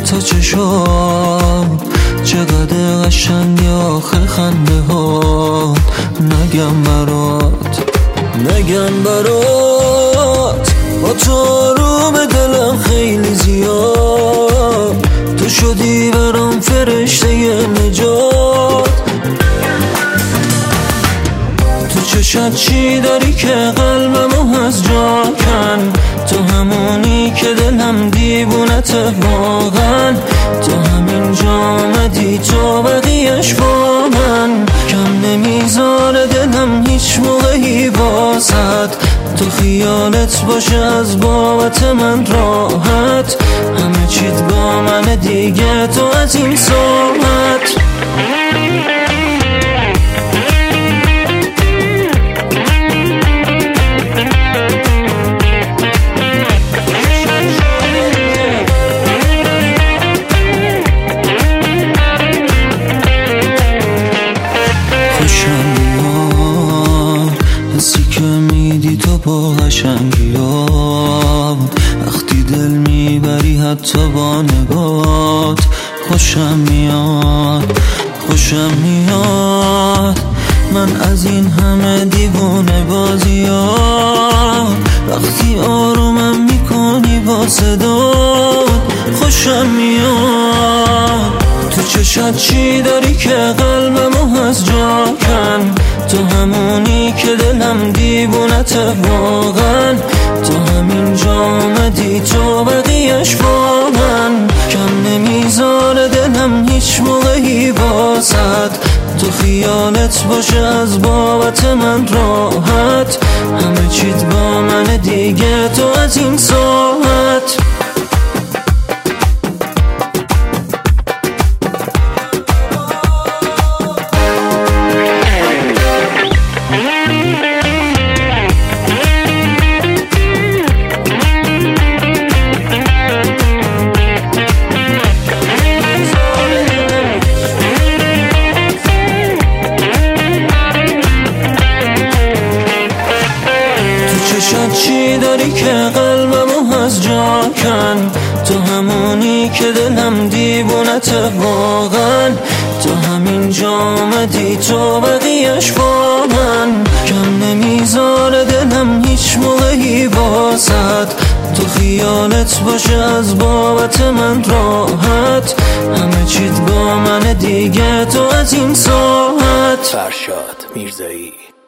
تا چشام چقدر قشنگ آخه خنده ها. نگم برات با تو آروم دلم خیلی زیاد. تو شدی برام فرشته نجات. تو چشات چی داری که قلبمو از جا کن؟ تو همونی که دلم دیوونته واقعا. تو همینجا آمدی تو بقیه‌اش با من. کم نمیذاره دلم هیچ موقعی واسد. تو خیالت باشه از بابت من راحت. همه چیت با من دیگه تو از این ساعت. حسی که میدی تو با قشنگی ها. وقتی دل میبری حتی با نگات. خوشم میاد من از این همه دیوونه بازی ها. وقتی آرومم میکنی با صدات. خوشم میاد تو چشات چی داری که قلبمو از جا کن؟ تو همونی که دلم دیوونته واقعا. تو همینجا آمدی تو بقیه‌اش با من. کم نمیذاره دلم هیچ موقعی واسد. تو خیالت باشه از بابت من راحت. همه چیت با من دیگه تو از این ساعت. چشات چی داری که قلبمو از جا کن؟ تو همونی که دلم دیوونته واقعا. تو همینجا آمدی تو بقیه‌اش با من. کم نمیذاره دلم هیچ موقعی واسد. تو خیالت باشه از بابت من راحت. همه چیت با من دیگه تو از این ساعت. فرشاد میرزایی.